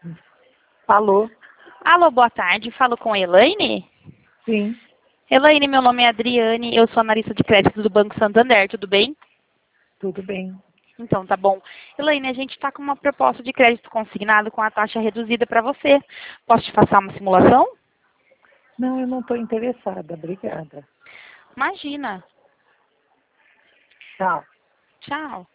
Alô? Alô, boa tarde. Falo com a Elaine? Sim, Elaine, meu nome é Adriane, eu sou analista de crédito do Banco Santander, tudo bem? tudo bem. Então, tá bom. Elaine, a gente está com uma proposta de crédito consignado com a taxa reduzida para você. Posso te passar uma simulação? Não, eu não estou interessada. Obrigada. Imagina. Tchau. Tchau.